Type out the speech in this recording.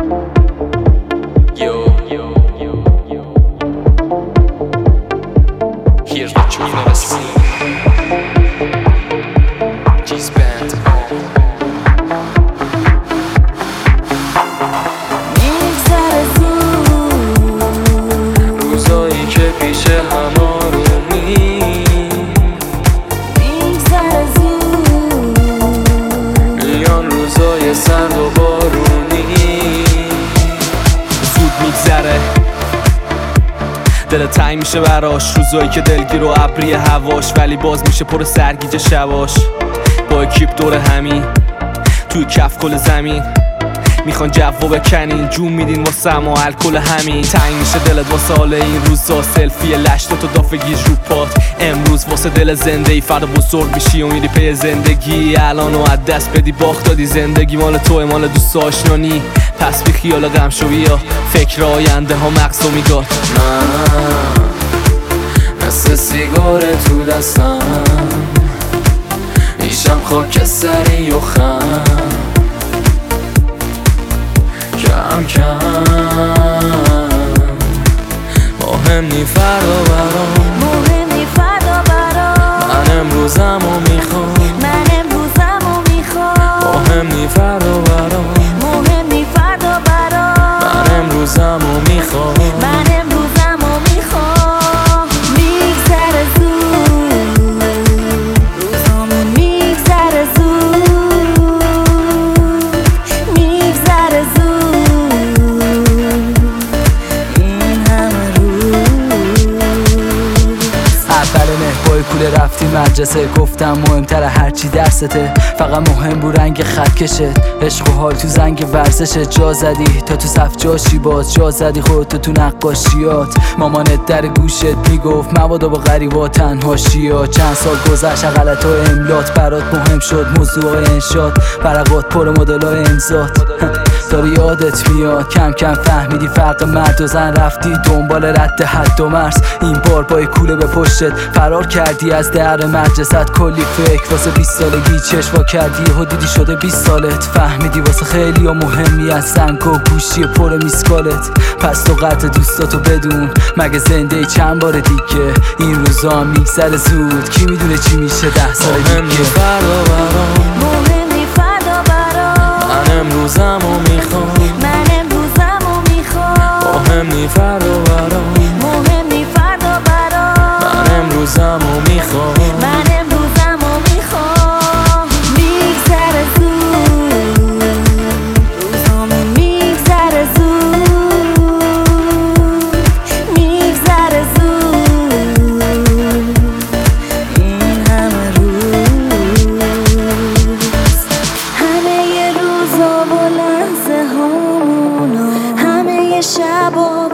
Here's what you've never seen. G-Band. روزایی که پیش هم آرومی میگذره زود، میان روزای سرد و بارونی. زود میگذره، دل تنگ میشه براش، روزایی که دلگیر و ابری هواش، ولی باز میشه پر سرگیجه شواش. با اکیپ دور همین توی کف کل زمین میخوان جو بکنین، جون میدین واسه ما الکل همین. تنگ میشه دلت واسه حال این روزا، سلفی لشت تو دافگیج رو پات. امروز واسه دل زنده ای، فردا بزرگ میشی و میری پی زندگی. الانو از دست بدی باخت دادی، زندگی مال توه، مال دوست آشنانی. پس بی خیال غم شو بیا، فکر آینده ها مغزو میگاد. من مثل سیگار تو دستم میشم خاکستری و خم، کم کم مهم نی فردا برام، مهم نی فردا برام. من امروزمو میخوام، من امروزمو میخوام. مهم نی فردا برام، مهم نی فردا برام. من امروزمو میخوام. من امروزمو میخوام. میگذره زود، روزامون میگذره زود، میگذره زود این همه روز. اول مهبای کوله رفتی مدرسه، گفتم مهمتره هرچی درسته، فقط مهم بود رنگ خط کشت. عشق و حال تو زنگ ورزشت، جا زدی تا تو صف جاشی، باز جا زدی خودتو تو نقاشیات. مامانت در گوشت میگفت مبادا با غریبا تنهاشی ها. چند سال گذشت غلط و املات برات مهم شد، موضوع انشاد برقات پر مدل ها امضات. داری یادت میاد کم کم فهمیدی فرق مرد و زن، رفتی دنبال رد حد و مرز. این بار با کوله به پشتت فرار کردی از در مدرسه، کلی فکر واسه 20 سالگی چشوا کردی و دیدی شده 20 سالت. فهمیدی واسه خیلی ها مهمی از سنگ و گوشی پر میسکالت. پس تو قطع دوستاتو بدون، مگه زنده چند بار دیگه. این روزا میگذره زود، کی میدونه چی میشه 10 سال مهم نی دیگه. فردا برام، مهم نی فردا برام. من امروزمو میخوام، من امروزمو میخوام. مهم نی فردا برام، مهم نی فردا برام. من امروزمو میخوام. من امروزمو میخوام. میگذره زود، روزامون میگذره زود، میگذره زود این همه روز. همه ی روزا و لحظه هامونو، همه ی شبا